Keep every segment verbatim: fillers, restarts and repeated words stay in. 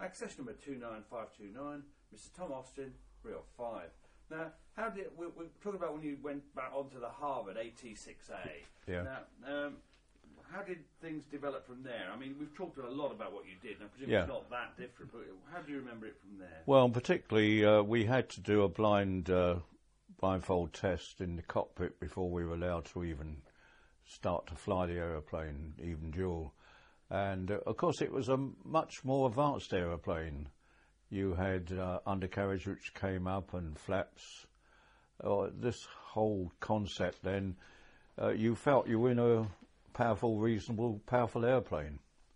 Access number two nine five two nine, Mister Tom Austin, Real five. Now, how did we, we're talking about when you went back onto the Harvard A T six A? Yeah. Now, um, how did things develop from there? I mean, we've talked a lot about what you did, and I presume Yeah. it's not that different, but how do you remember it from there? Well, particularly, uh, we had to do a blind uh, blindfold test in the cockpit before we were allowed to even start to fly the aeroplane, even dual. And, uh, of course, it was a much more advanced aeroplane. You had uh, undercarriage which came up and flaps. Uh, this whole concept then, uh, you felt you were in a powerful, reasonable, powerful airplane.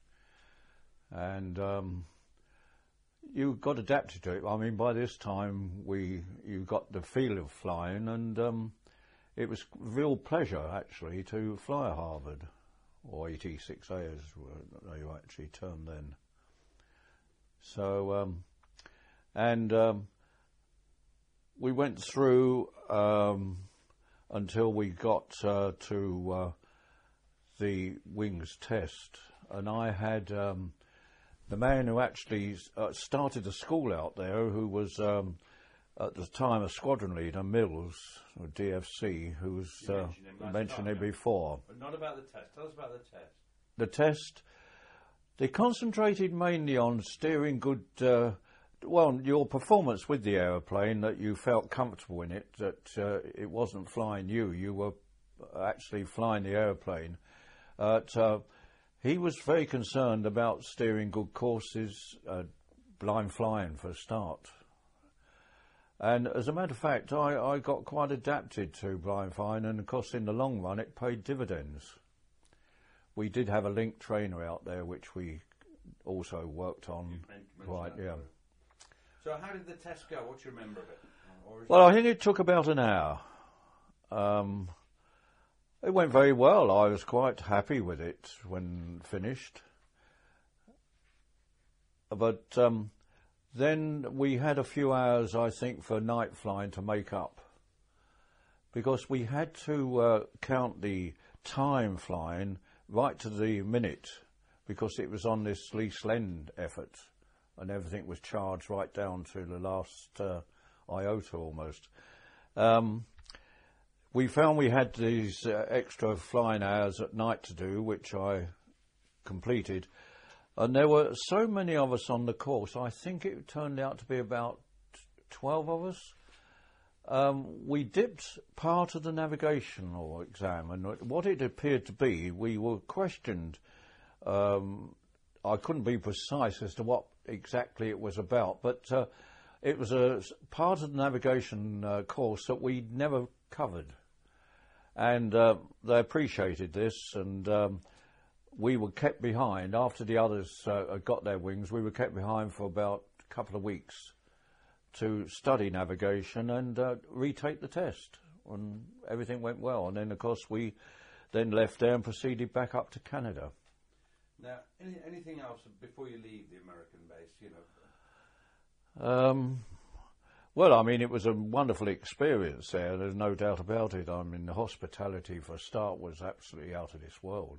And um, you got adapted to it. I mean, by this time, we you got the feel of flying, and um, it was real pleasure, actually, to fly a Harvard, or A T six A as they were actually termed then. So, um, and um, we went through um, until we got uh, to uh, the wings test, and I had um, the man who actually uh, started the school out there, who was um, at the time a squadron leader, Mills, or D F C, who was You uh, mentioned him last mentioned time, it yeah. before. But not about the test. Tell us about the test. The test, they concentrated mainly on steering good, uh, well, your performance with the aeroplane, that you felt comfortable in it, that uh, it wasn't flying you, you were actually flying the aeroplane. Uh, uh, he was very concerned about steering good courses, uh, blind flying for a start. And as a matter of fact, I, I got quite adapted to blind flying, and of course in the long run it paid dividends. We did have a link trainer out there which we also worked on. You men- mentioned Right, that yeah. before. So how did the test go? What do you remember of it? Or is Well, I think it took about an hour. Um, it went very well. I was quite happy with it when finished. But um, then we had a few hours, I think, for night flying to make up, because we had to uh, count the time flying right to the minute, because it was on this lease lend effort, and everything was charged right down to the last uh, iota almost. Um, we found we had these uh, extra flying hours at night to do, which I completed. And there were so many of us on the course, I think it turned out to be about twelve of us. Um, we dipped part of the navigational exam, and what it appeared to be, we were questioned. Um, I couldn't be precise as to what exactly it was about, but uh, it was a part of the navigation uh, course that we'd never covered. And uh, they appreciated this, and um, we were kept behind. After the others uh, had got their wings, we were kept behind for about a couple of weeks to study navigation and uh, retake the test. And everything went well. And then, of course, we then left there and proceeded back up to Canada. Now, any, anything else before you leave the American base, you know? Um, well, I mean, it was a wonderful experience there. There's no doubt about it. I mean, the hospitality, for a start, was absolutely out of this world.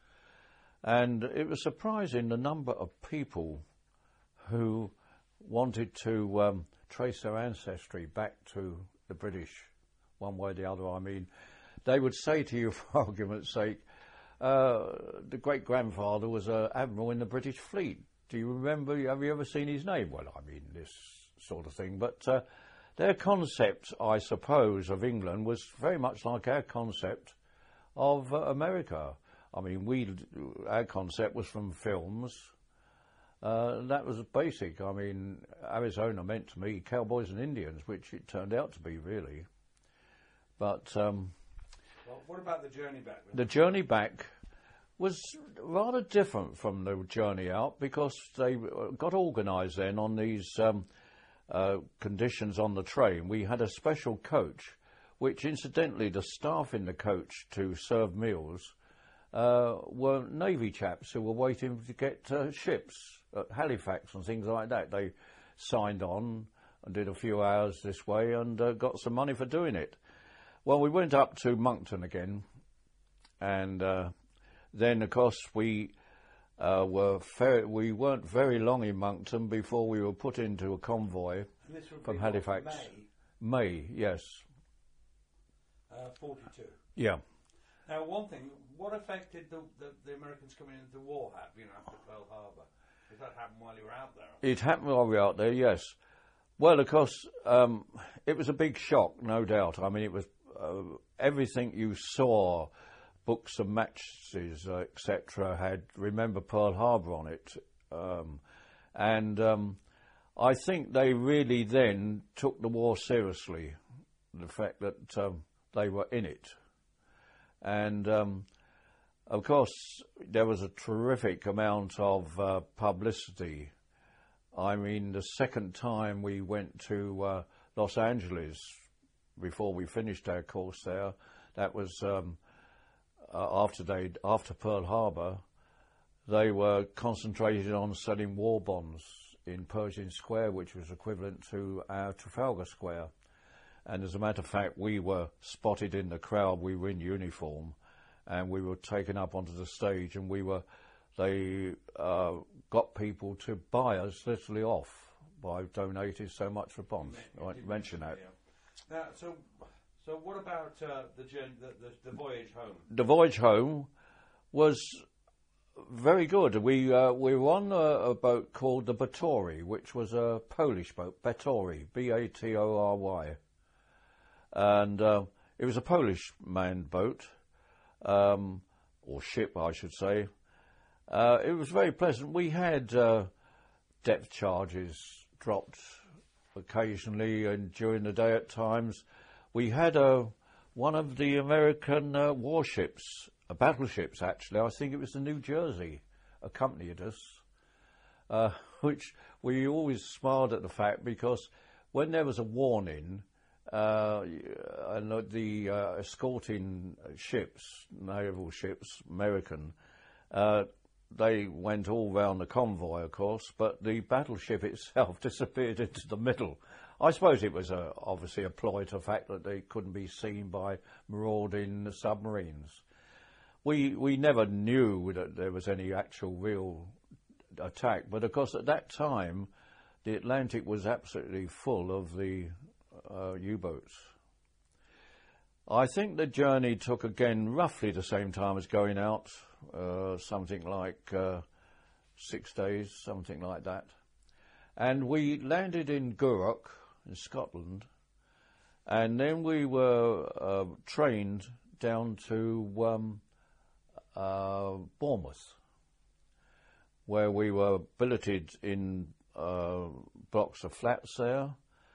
And it was surprising the number of people who wanted to um, trace their ancestry back to the British, one way or the other. I mean, they would say to you, for argument's sake, uh, the great-grandfather was an admiral in the British fleet. Do you remember, have you ever seen his name? Well, I mean, this sort of thing. But uh, their concept, I suppose, of England was very much like our concept of uh, America. I mean, we our concept was from films. Uh, that was basic. I mean, Arizona meant to me cowboys and Indians, which it turned out to be, really. But um, Well, what about the journey back then? the journey back was rather different from the journey out, because they got organised then on these um, uh, conditions on the train. We had a special coach, which incidentally the staff in the coach to serve meals uh, were Navy chaps who were waiting to get uh, ships at Halifax and things like that. They signed on and did a few hours this way and uh, got some money for doing it. Well, we went up to Moncton again, and uh, then, of course, we uh, were fair, we weren't very long in Moncton before we were put into a convoy And this would from be Halifax. May May, yes. uh, forty-two. Yeah. Now, one thing, what effect did the, the, the Americans coming into the war have, you know, after Pearl Harbor? Did that happen while you were out there? It happened while we were out there, yes. Well, of course, um, it was a big shock, no doubt. I mean, it was uh, everything you saw, books and matches, uh, et cetera, had Remember Pearl Harbor on it. Um, and um, I think they really then took the war seriously, the fact that um, they were in it. And, um, of course, there was a terrific amount of uh, publicity. I mean, the second time we went to uh, Los Angeles before we finished our course there, that was um, uh, after they after Pearl Harbor. They were concentrated on selling war bonds in Pershing Square, which was equivalent to our Trafalgar Square. And as a matter of fact, we were spotted in the crowd. We were in uniform, and we were taken up onto the stage, and we were. They uh, got people to buy us literally off by donating so much for bonds. I mention that. Yeah. Now, so, so what about uh, the, journey, the, the the voyage home? The voyage home was very good. We uh, we were on a, a boat called the Batory, which was a Polish boat, Batory, B A T O R Y. And uh, it was a Polish manned boat, um, or ship, I should say. Uh, it was very pleasant. We had uh, depth charges dropped occasionally, and during the day at times. We had a, one of the American uh, warships, uh, battleships actually, I think it was the New Jersey, accompanied us, uh, which we always smiled at the fact, because when there was a warning, Uh, and the uh, escorting ships, naval ships, American, uh, they went all round the convoy, of course, but the battleship itself disappeared into the middle. I suppose it was a, obviously a ploy to the fact that they couldn't be seen by marauding submarines. We we never knew that there was any actual real attack, but of course at that time the Atlantic was absolutely full of the Uh, U-boats. I think the journey took again roughly the same time as going out, uh, something like uh, six days, something like that. And we landed in Gourock in Scotland, and then we were uh, trained down to um, uh, Bournemouth, where we were billeted in uh, blocks of flats there.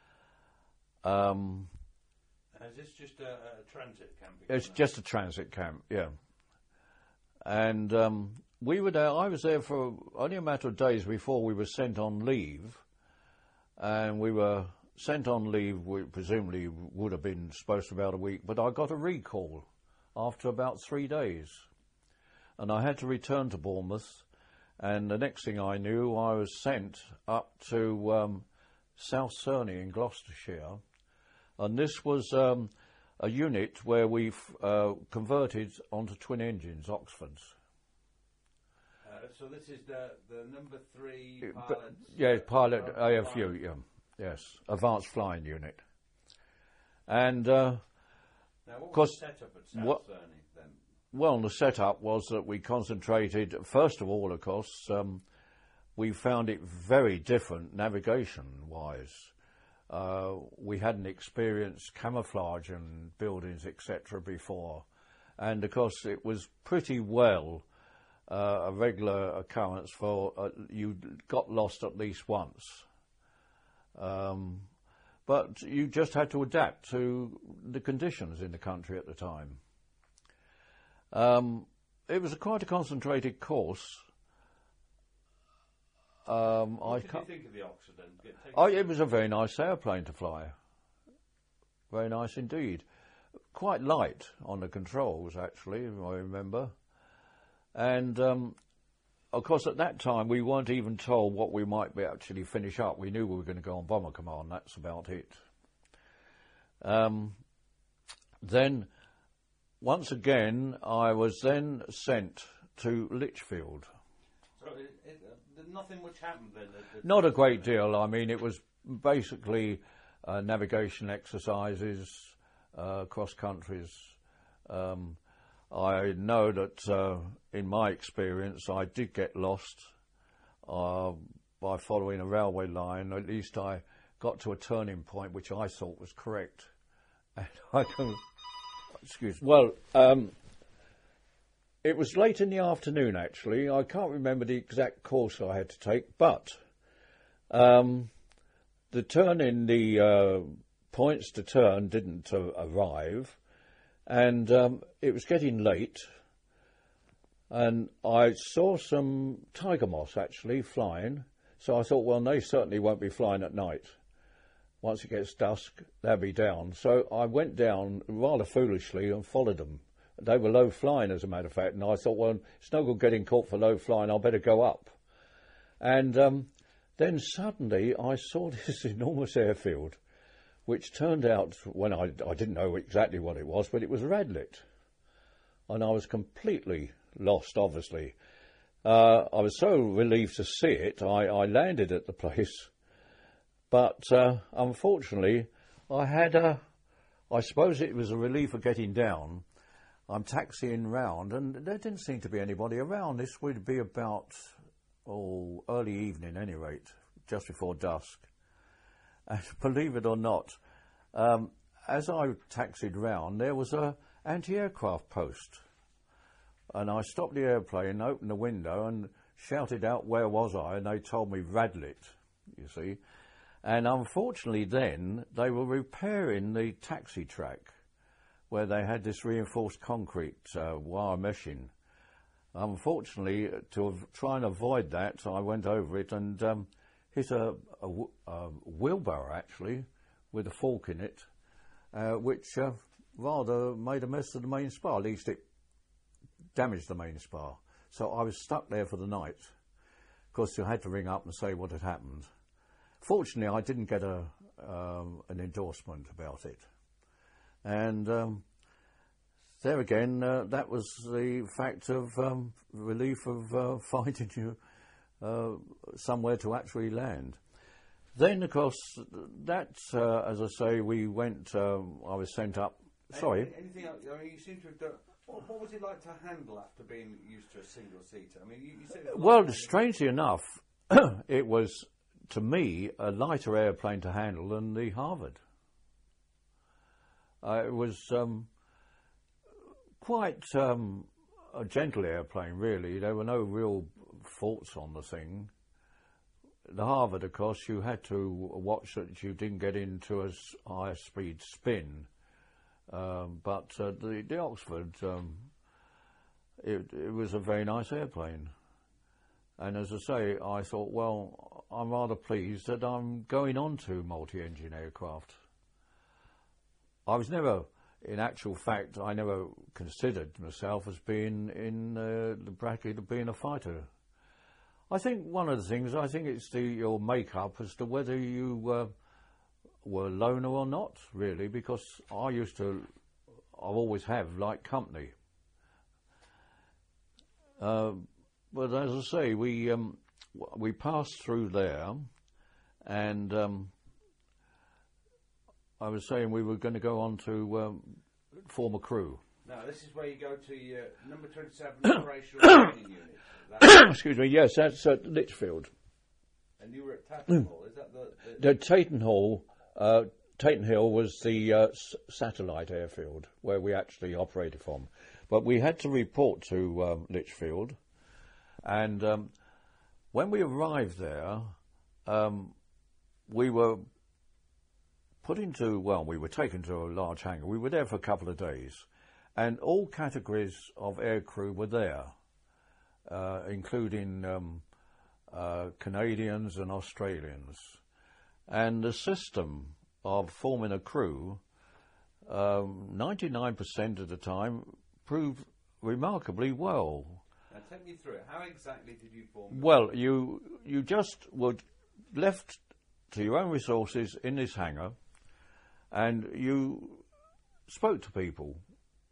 Um, Is this just a, a transit camp? It's just a transit camp, yeah. And um, we were there. I was there for only a matter of days before we were sent on leave, and we were sent on leave. We presumably would have been supposed to be about a week, but I got a recall after about three days, and I had to return to Bournemouth. And the next thing I knew, I was sent up to um, South Cerney in Gloucestershire. And this was um, a unit where we've uh, converted onto twin engines, Oxfords. Uh, so this is the, the number three But, pilot. yeah, pilot A F U, yeah, yes, Advanced Flying Unit. And uh, now, what was course, the setup at South what- Cerney then? well, the setup was that we concentrated, first of all, of course, um, we found it very different navigation-wise. Uh, we hadn't experienced camouflage and buildings, et cetera, before, and of course it was pretty well uh, a regular occurrence for uh, you got lost at least once, um, but you just had to adapt to the conditions in the country at the time. Um, it was a quite a concentrated course. Um, What I did can't. you think of the Oxford? Get, take Oh, us it was a very nice airplane to fly. Very nice indeed. Quite light on the controls, actually, if I remember. And, um, of course, at that time, we weren't even told what we might be actually finish up. We knew we were going to go on Bomber Command. That's about it. Um, then, once again, I was then sent to Lichfield. So it, it, uh, nothing much happened then? The, the Not a great deal. I mean, it was basically uh, navigation exercises, uh, cross countries. Um, I know that uh, in my experience, I did get lost uh, by following a railway line. At least I got to a turning point which I thought was correct. And I can, excuse me. Well, um, it was late in the afternoon, actually. I can't remember the exact course I had to take, but um, the turn in the uh, points to turn didn't uh, arrive, and um, it was getting late, and I saw some tiger moths actually flying, so I thought, well, they certainly won't be flying at night. Once it gets dusk, they'll be down. So I went down rather foolishly and followed them. They were low flying, as a matter of fact, and I thought, well, it's no good getting caught for low flying, I'll better go up. And um, then suddenly I saw this enormous airfield, which turned out, when I, I didn't know exactly what it was, but it was Radlett. And I was completely lost, obviously. Uh, I was so relieved to see it, I, I landed at the place. But uh, unfortunately, I had a, I suppose it was a relief of getting down. I'm taxiing round, and there didn't seem to be anybody around. This would be about, oh, early evening, any rate, just before dusk. And believe it or not, um, as I taxied round, there was a anti-aircraft post. And I stopped the airplane, opened the window, and shouted out where was I, and they told me Radlett, you see. And unfortunately then, they were repairing the taxi track, where they had this reinforced concrete uh, wire meshing. Unfortunately, to av- try and avoid that, I went over it and um, hit a, a, a wheelbarrow, actually, with a fork in it, uh, which uh, rather made a mess of the main spar. At least it damaged the main spar. So I was stuck there for the night. Of course, I had to ring up and say what had happened. Fortunately, I didn't get a um, an endorsement about it. And um, there again, uh, that was the fact of um, relief of uh, finding you uh, somewhere to actually land. Then, of course, that, uh, as I say, we went, um, I was sent up, sorry. Any, anything else? I mean, you seem to have done, what, what was it like to handle after being used to a single seater? I mean, you, you said it was Well, like strangely enough, it was, to me, a lighter airplane to handle than the Harvard. Uh, it was um, quite um, a gentle airplane, really. There were no real faults on the thing. The Harvard, of course, you had to watch that you didn't get into a high speed spin. Um, but uh, the, the Oxford, um, it, it was a very nice airplane. And as I say, I thought, well, I'm rather pleased that I'm going on to multi-engine aircraft. I was never, in actual fact, I never considered myself as being in uh, the bracket of being a fighter. I think one of the things, I think it's the, your make-up as to whether you uh, were loner or not, really, because I used to, I always have, like company. Uh, but as I say, we um, we passed through there, and um, I was saying we were going to go on to um, form a crew. Now, this is where you go to your number twenty-seven operational training unit. That Excuse me, yes, that's at Lichfield. and you were at Tattenhall. Is that the... the The Taton Hall, uh, Taton Hill was the uh, s- satellite airfield where we actually operated from. But we had to report to um, Lichfield, and um, when we arrived there, um, we were put into, well, we were taken to a large hangar. We were there for a couple of days, and all categories of aircrew were there, uh, including um, uh, Canadians and Australians. And the system of forming a crew, um, ninety-nine percent of the time, proved remarkably well. Now, take me through it. How exactly did you form... the- Well, you you just were left to your own resources in this hangar, and you spoke to people.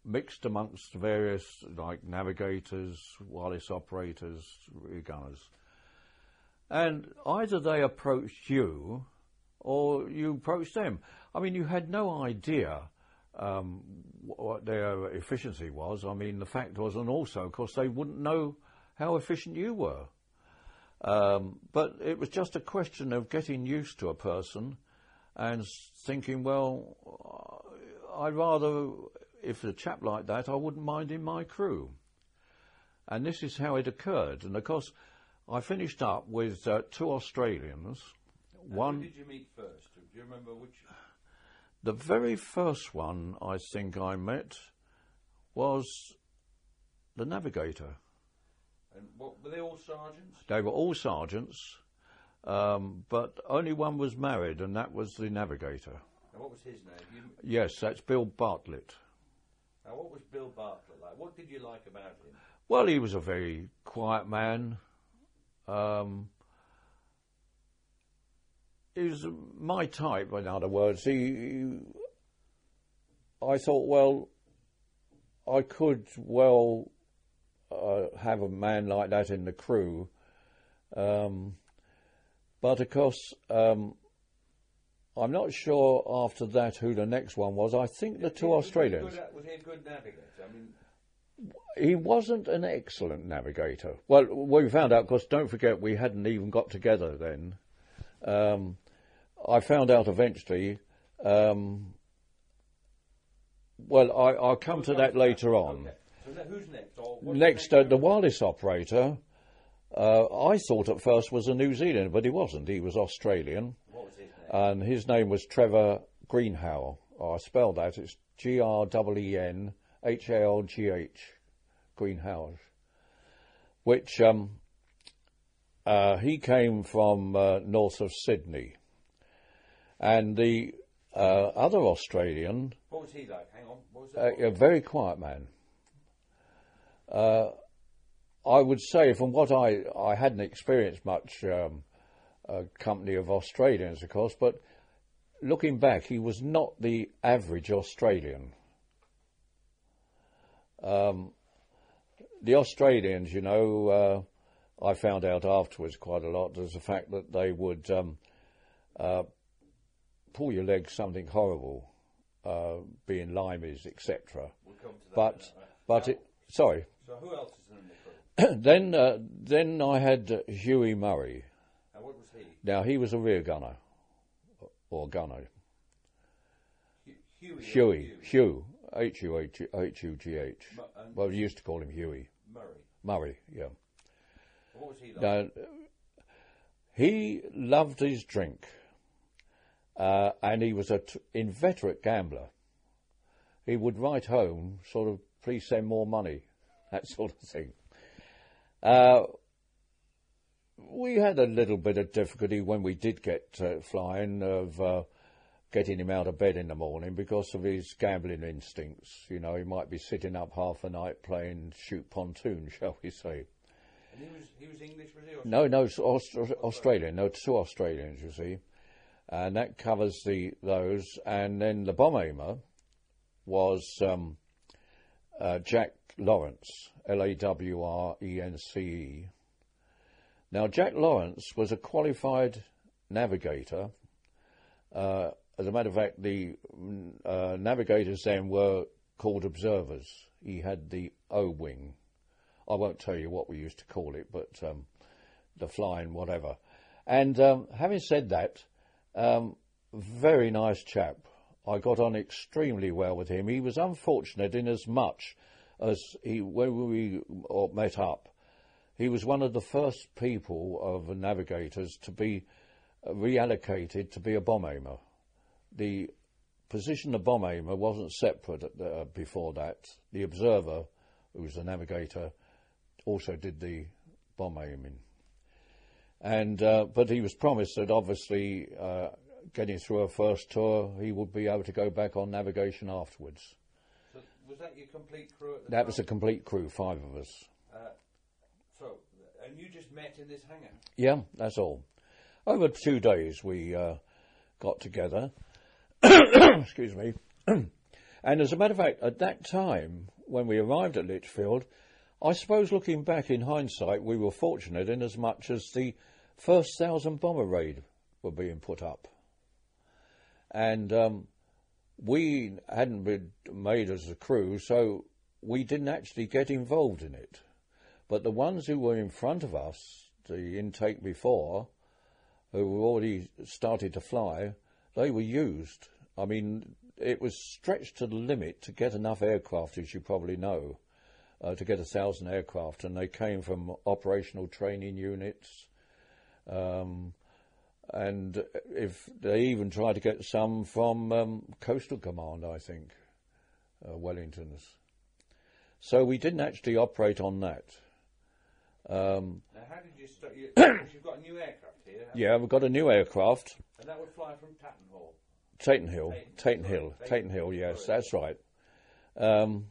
mixed amongst various, like navigators, wireless operators, rear gunners. And either they approached you or you approached them. I mean, you had no idea um, what their efficiency was. I mean, the fact was, and also, of course, they wouldn't know how efficient you were. Um, but it was just a question of getting used to a person and thinking, well, I'd rather, if a chap like that, I wouldn't mind in my crew. And this is how it occurred. And of course, I finished up with uh, two Australians. And one. Who did you meet first? Do you remember which? The very first one I think I met was the navigator. And what, were they all sergeants? They were all sergeants, um, but only one was married, and that was the navigator. And what was his name? You, Yes, that's Bill Bartlett. now, what was Bill Bartlett like? What did you like about him? Well, he was a very quiet man. Um, he was my type, in other words. He, he, I thought, well, I could well uh, have a man like that in the crew. Um, but, of course, um, I'm not sure after that who the next one was. I think the two Was he a Australians. good- Was he a good navigator? I mean, He wasn't an excellent navigator. Well, we found out, because don't forget, we hadn't even got together then. Um, I found out eventually. Um, well, I, I'll come to that later on. okay. So now who's next? Or what's Next, the uh, the wireless operator, uh, I thought at first was a New Zealander, but he wasn't. He was Australian, What was his name? and his name was Trevor Greenhow. I spelled that. It's G R E E N H A L G H, Greenhouse, which um, uh, he came from uh, north of Sydney. And the uh, other Australian, What was he like? Hang on. What was uh, that? a very quiet man. Uh, I would say, from what I, I hadn't experienced much um, uh, company of Australians, of course, but looking back, he was not the average Australian. Um, the Australians, you know, uh, I found out afterwards quite a lot, there's the fact that they would um, uh, pull your legs something horrible, uh, being limeys, et cetera. We'll come to that But, in a minute. but Now, it, sorry. So who else is in the crew? then, uh, then I had uh, Huey Murray. And what was he? Now, he was a rear gunner, or gunner. Hu- Huey. or Huey, Hugh? Hugh, H U H H U G H. Mu- and Well, we used to call him Huey. Murray. Murray, yeah. What was he like? Now, he loved his drink, uh, and he was an t- inveterate gambler. He would write home, sort of, please send more money, that sort of thing. Uh, we had a little bit of difficulty when we did get uh, flying of uh, getting him out of bed in the morning because of his gambling instincts. You know, he might be sitting up half a night playing shoot pontoon, shall we say. And he was he was English, was he? Or No, no, it's Aust- Australian. No, two Australians, you see. And that covers the those. And then the bomb aimer was um, uh, Jack Lawrence, L A W R E N C E. Now, Jack Lawrence was a qualified navigator. Uh, as a matter of fact, the uh, navigators then were called observers. He had the O-wing. I won't tell you what we used to call it, but um, the flying whatever. And um, having said that, um, very nice chap. I got on extremely well with him. He was unfortunate in as much as he, when we met up, he was one of the first people of the navigators to be reallocated to be a bomb aimer. The position of bomb aimer wasn't separate at the, before that. The observer, who was the navigator, also did the bomb aiming. And uh, but he was promised that obviously uh, getting through a first tour, he would be able to go back on navigation afterwards. So was that your complete crew at the That time? was a complete crew, five of us. Uh, so, and you just met in this hangar? Yeah, that's all. Over two days we uh, got together. Excuse me. And as a matter of fact, at that time, when we arrived at Litchfield, I suppose looking back in hindsight, we were fortunate in as much as the first thousand bomber raid were being put up. And um, we hadn't been made as a crew, so we didn't actually get involved in it. But the ones who were in front of us, the intake before, who were already started to fly, they were used. I mean, it was stretched to the limit to get enough aircraft, as you probably know, uh, to get a thousand aircraft, and they came from operational training units. Um, and if they even tried to get some from um, Coastal Command, I think, uh, Wellingtons. So we didn't actually operate on that. Um, now, how did you start? You, you've got a new aircraft here. Yeah, we've got a new aircraft. And that would fly from Tatton Hall. Taton Hill, Taton Hill, Taton Hill. Yes, that's right. Um,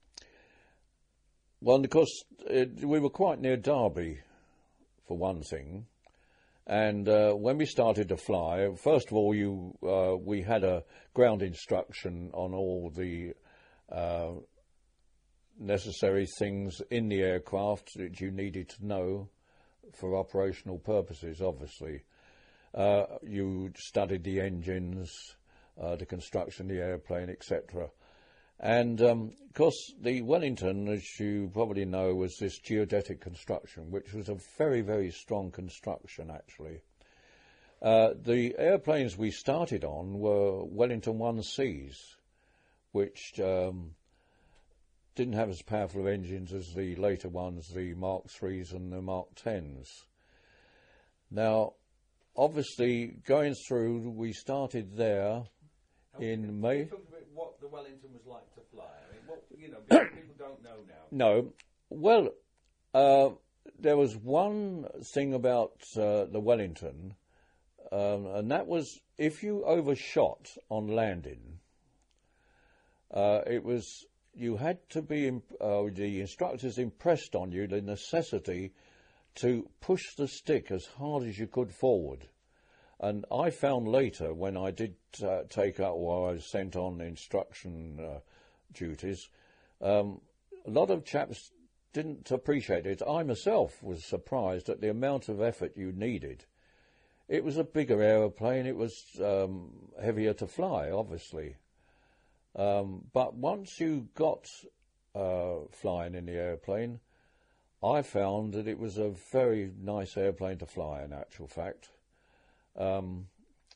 well, of course, it, we were quite near Derby, for one thing. And uh, when we started to fly, first of all, you uh, we had a ground instruction on all the uh, necessary things in the aircraft that you needed to know for operational purposes, obviously. Uh, you studied the engines, uh, the construction of the airplane, et cetera. And, um, of course, the Wellington, as you probably know, was this geodetic construction, which was a very, very strong construction, actually. Uh, the airplanes we started on were Wellington one Cs, which um, didn't have as powerful engines as the later ones, the Mark threes and the Mark tens. Now, obviously, going through, we started there in May. Talk about what the Wellington was like to fly. I mean, what, you know, because people don't know now. No. Well, uh, there was one thing about uh, the Wellington, um, and that was if you overshot on landing, uh, it was you had to be, imp- uh, the instructors impressed on you the necessity to push the stick as hard as you could forward. And I found later, when I did uh, take up, or I was sent on instruction uh, duties, um, a lot of chaps didn't appreciate it. I myself was surprised at the amount of effort you needed. It was a bigger aeroplane. It was um, heavier to fly, obviously. Um, but once you got uh, flying in the airplane, I found that it was a very nice airplane to fly, in actual fact. Um,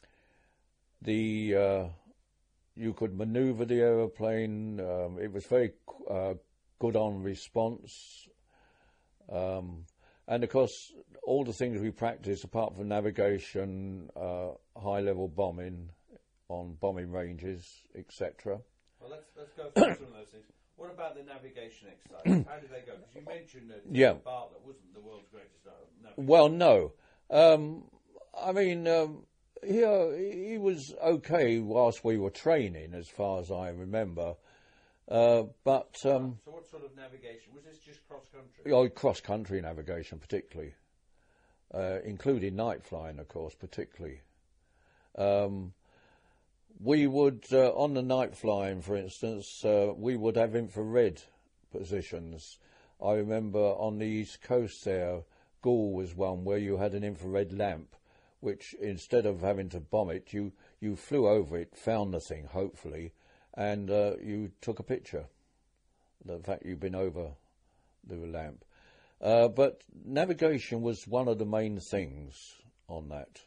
the uh, you could manoeuvre the aeroplane. Um, it was very uh, good on response, um, and of course, all the things we practiced, apart from navigation, uh, high-level bombing on bombing ranges, et cetera. Well, let's let's go through some of those things. What about the navigation exercise? How did they go? Because you mentioned that yeah. Bartlett wasn't the world's greatest uh, navigator. Well, no. Um, I mean, um, he, uh, he was okay whilst we were training, as far as I remember. Uh, but um, so, what sort of navigation was this? Just cross country? Oh, cross country navigation, particularly, uh, including night flying, of course, particularly. Um, we would, uh, on the night flying, for instance, uh, we would have infrared positions. I remember on the east coast there, Gaul was one where you had an infrared lamp, which instead of having to bomb it, you, you flew over it, found the thing, hopefully, and uh, you took a picture. The fact you've been over the lamp. Uh, but navigation was one of the main things on that.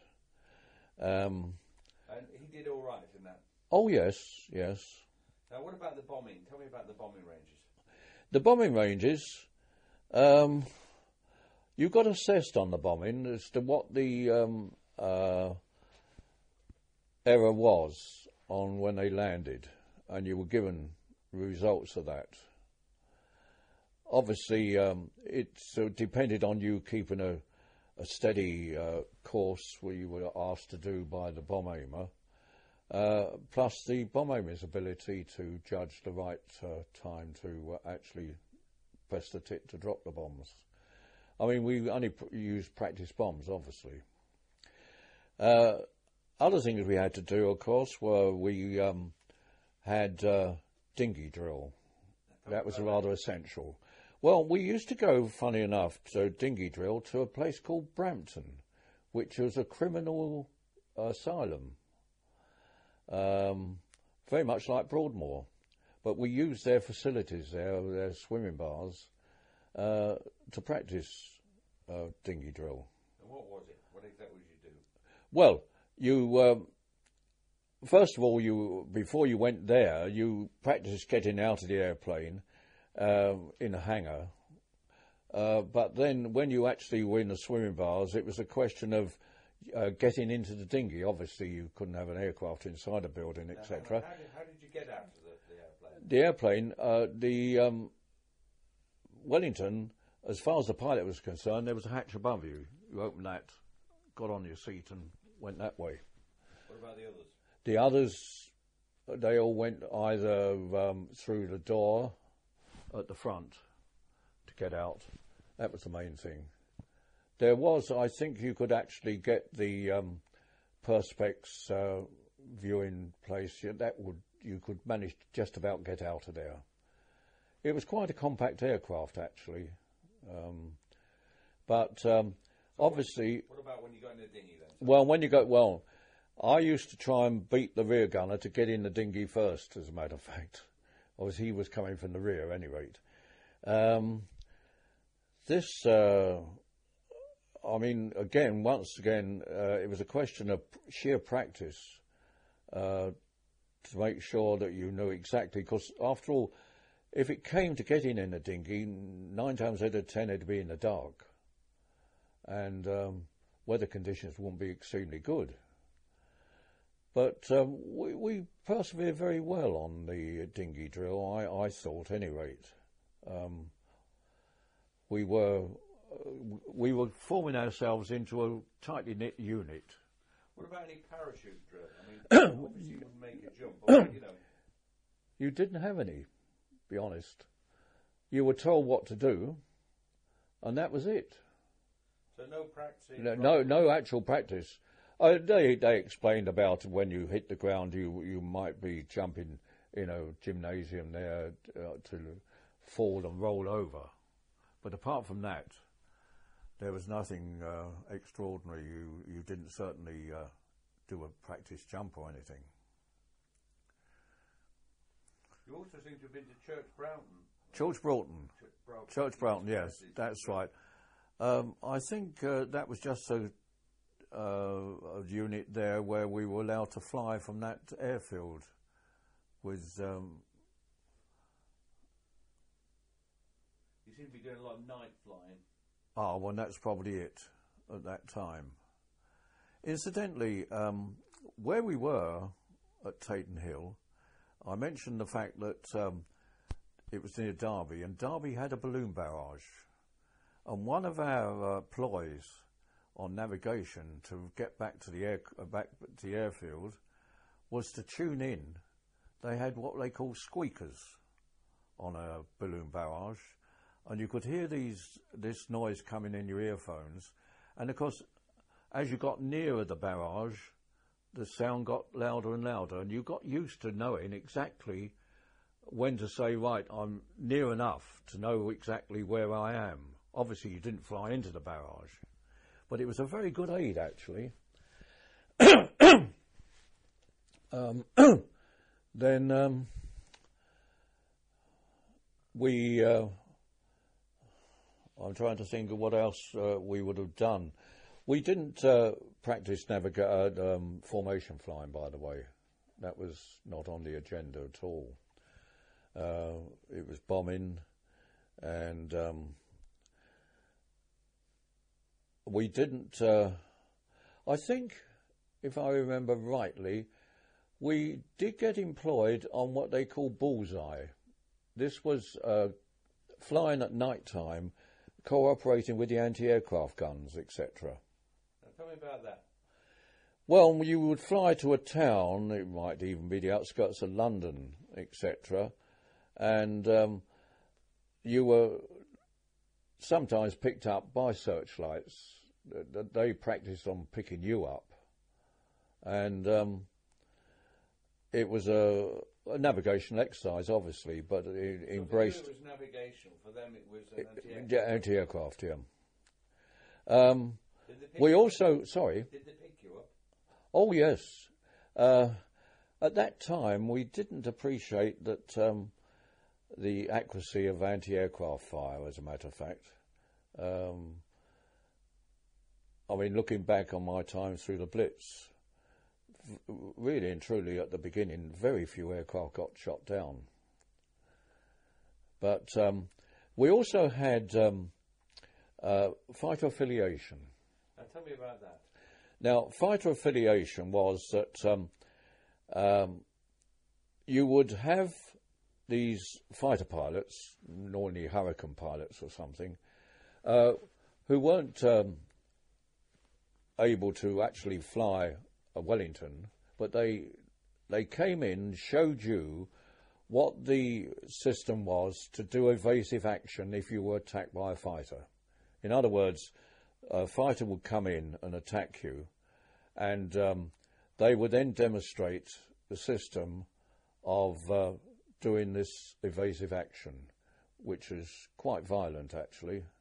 Um, and he did all right in that? Oh, yes, yes. Now, what about the bombing? Tell me about the bombing ranges. The bombing ranges, um, you got assessed on the bombing as to what the um, uh, error was on when they landed, and you were given results of that. Obviously, um, it uh, depended on you keeping a, a steady uh, course, where you were asked to do by the bomb aimer, uh, plus the bomb aimer's ability to judge the right uh, time to uh, actually press the tip to drop the bombs. I mean, we only pr- used practice bombs, obviously. Uh, other things we had to do, of course, were we um, had uh, dinghy drill. That was rather essential. Well, we used to go, funny enough, to dinghy drill to a place called Brampton, which was a criminal asylum, um, very much like Broadmoor. But we used their facilities there, their swimming bars, uh, to practice uh, dinghy drill. And what was it? What exactly did you do? Well, you um, first of all, you before you went there, you practiced getting out of the airplane uh, in a hangar. Uh, but then, when you actually were in the swimming bars, it was a question of uh, getting into the dinghy. Obviously, you couldn't have an aircraft inside a building, et cetera. How, how, how did you get out of the, the airplane? The airplane, uh, the um, Wellington, as far as the pilot was concerned, there was a hatch above you. You opened that, got on your seat, and went that way. What about the others? The others, they all went either um, through the door at the front to get out. That was the main thing. There was, I think, you could actually get the um, Perspex uh, viewing place. That would you could manage to just about get out of there. It was quite a compact aircraft, actually, um, but um, obviously. What about when you got in the dinghy then? Well, when you go, well, I used to try and beat the rear gunner to get in the dinghy first, as a matter of fact. Obviously, he was coming from the rear, at any rate. Um, this, uh, I mean, again, once again, uh, it was a question of sheer practice uh, to make sure that you knew exactly, because after all, if it came to getting in a dinghy, nine times out of ten it'd be in the dark, and um, weather conditions wouldn't be extremely good. But um, we, we persevered very well on the dinghy drill, I, I thought, at any rate. Um, we were uh, we were forming ourselves into a tightly knit unit. What about any parachute drill? I mean, obviously you wouldn't make a jump, but, you know. You didn't have any, be honest. You were told what to do, and that was it. So no practicing? No, no, no actual practice. Uh, they they explained about when you hit the ground, you you might be jumping in a gymnasium there uh, to fall and roll over, but apart from that, there was nothing uh, extraordinary. You you didn't certainly uh, do a practice jump or anything. You also seem to have been to Church Broughton. Church Broughton. Church Broughton, Church Broughton, yes, that's right. Um, I think uh, that was just a, uh, a unit there where we were allowed to fly from that airfield with... Um, you seem to be doing a lot of night flying. Ah, well, that's probably it at that time. Incidentally, um, where we were at Taton Hill, I mentioned the fact that um, it was near Derby, and Derby had a balloon barrage. And one of our uh, ploys on navigation to get back to the air, uh, back to the airfield was to tune in. They had what they call squeakers on a balloon barrage, and you could hear these this noise coming in your earphones. And of course, as you got nearer the barrage, the sound got louder and louder, and you got used to knowing exactly when to say, right, I'm near enough to know exactly where I am. Obviously, you didn't fly into the barrage, but it was a very good aid, actually. um, then um, we, uh, I'm trying to think of what else uh, we would have done. We didn't uh, practice naviga- uh, um, formation flying, by the way. That was not on the agenda at all. Uh, it was bombing, and um, we didn't, uh, I think, if I remember rightly, we did get employed on what they call bullseye. This was uh, flying at night time, cooperating with the anti-aircraft guns, et cetera. Tell me about that. Well, you would fly to a town, it might even be the outskirts of London, et cetera, and um, you were sometimes picked up by searchlights. They practiced on picking you up, and um, it was a a navigational exercise, obviously, but it So embraced for you it was navigation. For them, it was an anti-aircraft. yeah, anti-aircraft. Yeah. Um, Did they pick we you up? also, sorry. Did they pick you up? Oh yes. Uh, at that time, we didn't appreciate that um, the accuracy of anti-aircraft fire. As a matter of fact, um, I mean, looking back on my time through the Blitz, f- really and truly at the beginning, very few aircraft got shot down. But um, we also had um, uh, fighter affiliation. Now tell me about that. Now, fighter affiliation was that um, um, you would have these fighter pilots, normally Hurricane pilots or something, uh, who weren't um, able to actually fly a Wellington, but they they came in, showed you what the system was to do evasive action if you were attacked by a fighter. In other words, a fighter would come in and attack you, and um, they would then demonstrate the system of uh, doing this evasive action, which is quite violent, actually.